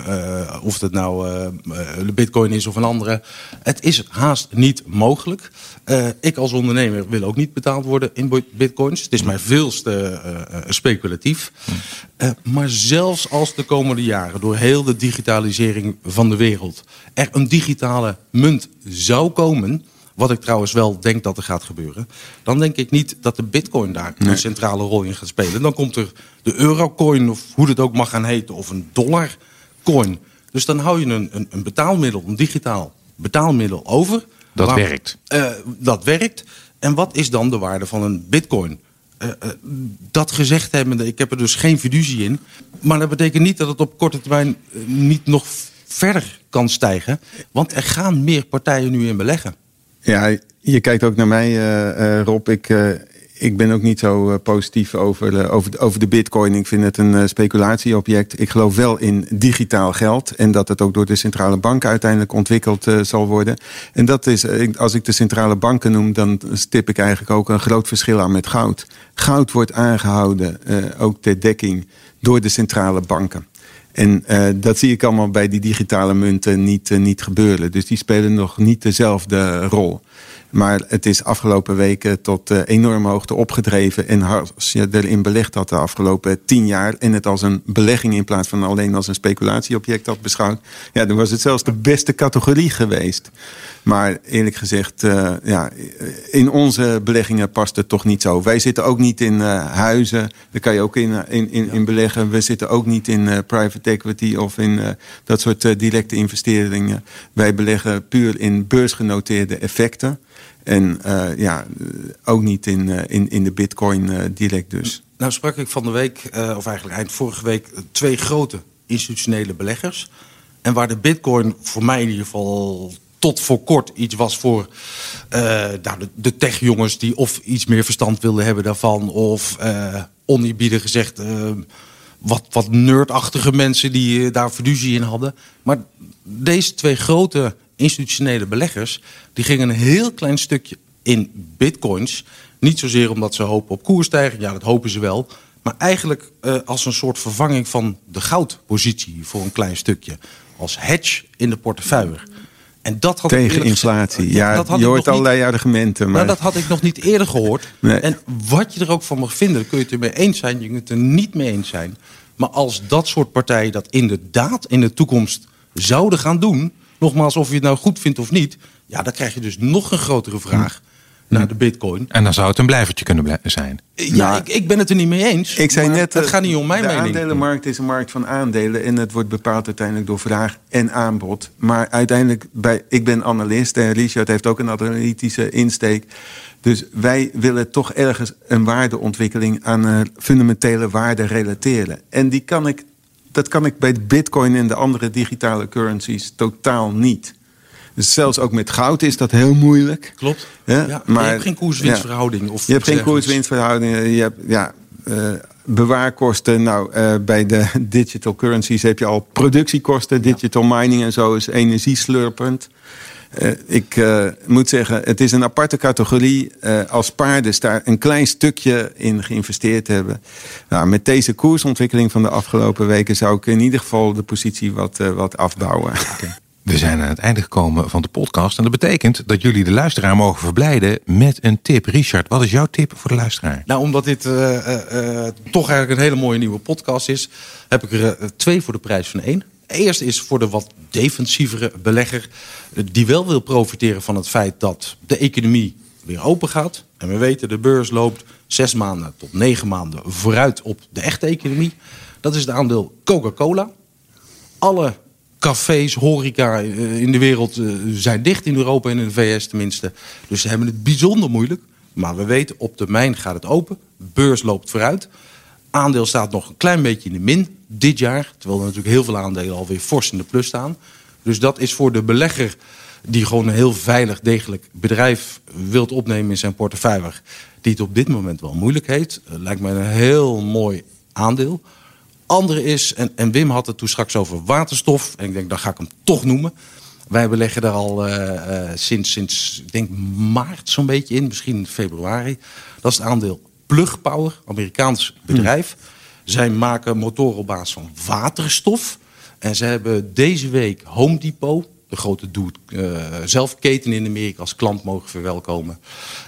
Of het nou de bitcoin is of een andere. Het is haast niet mogelijk. Ik als ondernemer wil ook niet betaald worden in bitcoins. Het is mij veel te speculatief. Maar zelfs als de komende jaren door heel de digitalisering van de wereld er een digitale munt zou komen, wat ik trouwens wel denk dat er gaat gebeuren, dan denk ik niet dat de bitcoin daar een centrale rol in gaat spelen. Dan komt er de eurocoin, of hoe het ook mag gaan heten, of een dollarcoin. Dus dan hou je een betaalmiddel, een digitaal betaalmiddel over. Dat werkt. Dat werkt. En wat is dan de waarde van een bitcoin? Dat gezegd hebbende, ik heb er dus geen fiducie in. Maar dat betekent niet dat het op korte termijn niet nog verder kan stijgen. Want er gaan meer partijen nu in beleggen. Ja, je kijkt ook naar mij, Rob. ik ben ook niet zo positief over de bitcoin. Ik vind het een speculatieobject. Ik geloof wel in digitaal geld. En dat het ook door de centrale bank uiteindelijk ontwikkeld zal worden. En dat is, als ik de centrale banken noem, dan stip ik eigenlijk ook een groot verschil aan met goud. Goud wordt aangehouden, ook ter dekking, door de centrale banken. En dat zie ik allemaal bij die digitale munten niet gebeuren. Dus die spelen nog niet dezelfde rol. Maar het is afgelopen weken tot enorme hoogte opgedreven. En als je erin belegd had de afgelopen 10 jaar... en het als een belegging in plaats van alleen als een speculatieobject had beschouwd... ja, dan was het zelfs de beste categorie geweest. Maar eerlijk gezegd, in onze beleggingen past het toch niet zo. Wij zitten ook niet in huizen. Daar kan je ook in beleggen. We zitten ook niet in private equity of in dat soort directe investeringen. Wij beleggen puur in beursgenoteerde effecten. En ook niet in de bitcoin direct dus. Nou sprak ik van de week, of eigenlijk eind vorige week... 2 grote institutionele beleggers. En waar de bitcoin voor mij in ieder geval tot voor kort iets was voor de techjongens... die of iets meer verstand wilden hebben daarvan... of oneerbiedig gezegd wat nerdachtige mensen die daar fiducie in hadden. Maar deze 2 grote institutionele beleggers... die gingen een heel klein stukje in bitcoins. Niet zozeer omdat ze hopen op koersstijging. Ja, dat hopen ze wel. Maar eigenlijk als een soort vervanging van de goudpositie... voor een klein stukje. Als hedge in de portefeuille. En dat had tegen inflatie. Je hoort allerlei argumenten. Maar dat had ik nog niet eerder gehoord. Nee. En wat je er ook van mag vinden... dan kun je het er mee eens zijn, je kunt het er niet mee eens zijn. Maar als dat soort partijen dat inderdaad in de toekomst zouden gaan doen... nogmaals, of je het nou goed vindt of niet... ja, dan krijg je dus nog een grotere vraag naar de bitcoin. En dan zou het een blijvertje kunnen zijn. Ja, ik ben het er niet mee eens. Ik zei net, het gaat niet om mijn mening. De aandelenmarkt is een markt van aandelen... en het wordt bepaald uiteindelijk door vraag en aanbod. Maar uiteindelijk, ik ben analist... en Richard heeft ook een analytische insteek... Dus wij willen toch ergens een waardeontwikkeling... aan fundamentele waarde relateren. En dat kan ik bij de bitcoin en de andere digitale currencies totaal niet. Dus zelfs ook met goud is dat heel moeilijk. Klopt. Ja, maar je hebt geen koers-winstverhouding. Je hebt geen koers-winstverhouding. Je hebt bewaarkosten. Bij de digital currencies heb je al productiekosten. Digital mining en zo is energieslurpend. Ik moet zeggen, het is een aparte categorie. Als paarders daar een klein stukje in geïnvesteerd hebben. Nou, met deze koersontwikkeling van de afgelopen weken... zou ik in ieder geval de positie wat afbouwen. Okay. We zijn aan het einde gekomen van de podcast. En dat betekent dat jullie de luisteraar mogen verblijden met een tip. Richard, wat is jouw tip voor de luisteraar? Nou, omdat dit toch eigenlijk een hele mooie nieuwe podcast is... heb ik er 2 voor de prijs van 1. Eerst is voor de wat defensievere belegger... die wel wil profiteren van het feit dat de economie weer open gaat. En we weten, de beurs loopt 6 maanden tot 9 maanden vooruit op de echte economie. Dat is het aandeel Coca-Cola. Alle cafés, horeca in de wereld zijn dicht, in Europa en in de VS tenminste. Dus ze hebben het bijzonder moeilijk. Maar we weten, op termijn gaat het open. Beurs loopt vooruit. Aandeel staat nog een klein beetje in de min dit jaar. Terwijl er natuurlijk heel veel aandelen alweer fors in de plus staan. Dus dat is voor de belegger die gewoon een heel veilig, degelijk bedrijf wilt opnemen in zijn portefeuille. Die het op dit moment wel moeilijk heeft. Lijkt mij een heel mooi aandeel. Andere is, en Wim had het toen straks over waterstof. En ik denk, dan ga ik hem toch noemen. Wij beleggen daar al sinds ik denk maart zo'n beetje in. Misschien februari. Dat is het aandeel Plug Power, Amerikaans bedrijf. Zij maken motoren op basis van waterstof. En ze hebben deze week Home Depot, de grote doe-het-zelf-keten in Amerika, als klant mogen verwelkomen.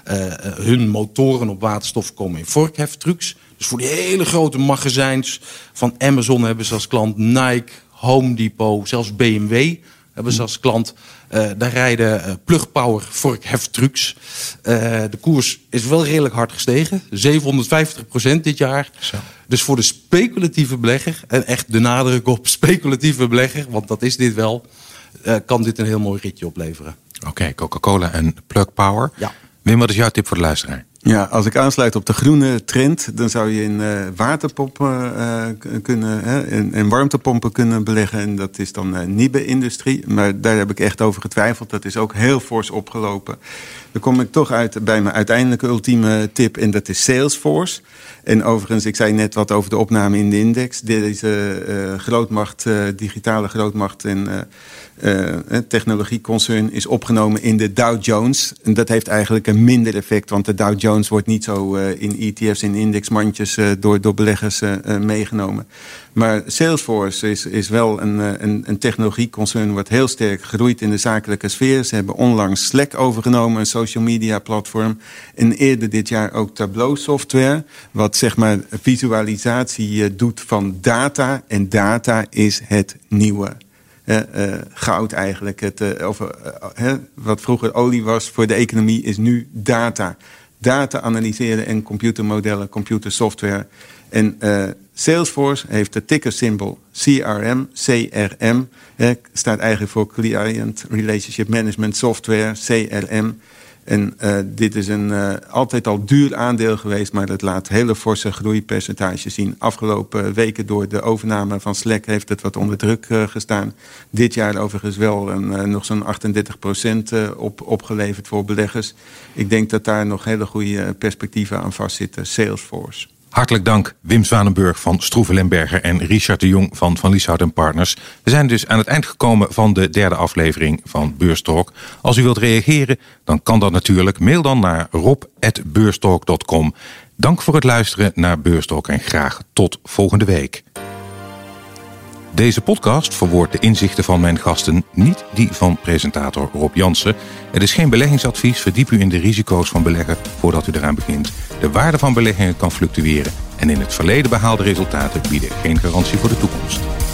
Hun motoren op waterstof komen in vorkheftrucks. Dus voor die hele grote magazijns van Amazon hebben ze als klant, Nike, Home Depot, zelfs BMW hebben ze als klant. Daar rijden Plug Power vorkheftrucks. De koers is wel redelijk hard gestegen. 750% dit jaar. Zo. Dus voor de speculatieve belegger, en echt de nadruk op speculatieve belegger, want dat is dit wel, kan dit een heel mooi ritje opleveren. Oké, Coca-Cola en Plug Power. Ja. Wim, wat is jouw tip voor de luisteraar? Ja, als ik aansluit op de groene trend, dan zou je in waterpompen kunnen en warmtepompen kunnen beleggen. En dat is dan Nibe-industrie. Maar daar heb ik echt over getwijfeld. Dat is ook heel fors opgelopen. Dan kom ik toch uit bij mijn uiteindelijke ultieme tip. En dat is Salesforce. En overigens, ik zei net wat over de opname in de index. Deze grootmacht, digitale grootmacht en technologieconcern is opgenomen in de Dow Jones. En dat heeft eigenlijk een minder effect. Want de Dow Jones wordt niet zo in ETF's en indexmandjes door beleggers meegenomen. Maar Salesforce is wel een technologieconcern wat heel sterk groeit in de zakelijke sfeer. Ze hebben onlangs Slack overgenomen, een social media platform. En eerder dit jaar ook Tableau software, wat zeg maar visualisatie doet van data. En data is het nieuwe goud eigenlijk. Wat vroeger olie was voor de economie is nu data. Data analyseren en computermodellen, computersoftware. En Salesforce heeft het tickersymbool CRM. Staat eigenlijk voor Client Relationship Management Software, CRM. En dit is een altijd al duur aandeel geweest, maar dat laat hele forse groeipercentages zien. Afgelopen weken door de overname van Slack heeft het wat onder druk gestaan. Dit jaar overigens wel nog zo'n 38% opgeleverd voor beleggers. Ik denk dat daar nog hele goede perspectieven aan vastzitten. Salesforce. Hartelijk dank Wim Zwanenburg van Stroeven Lemberger en Richard de Jong van Lieshout & Partners. We zijn dus aan het eind gekomen van de derde aflevering van Beurstalk. Als u wilt reageren, dan kan dat natuurlijk. Mail dan naar rob@beurstalk.com. Dank voor het luisteren naar Beurstalk en graag tot volgende week. Deze podcast verwoordt de inzichten van mijn gasten, niet die van presentator Rob Jansen. Het is geen beleggingsadvies, verdiep u in de risico's van beleggen voordat u eraan begint. De waarde van beleggingen kan fluctueren en in het verleden behaalde resultaten bieden geen garantie voor de toekomst.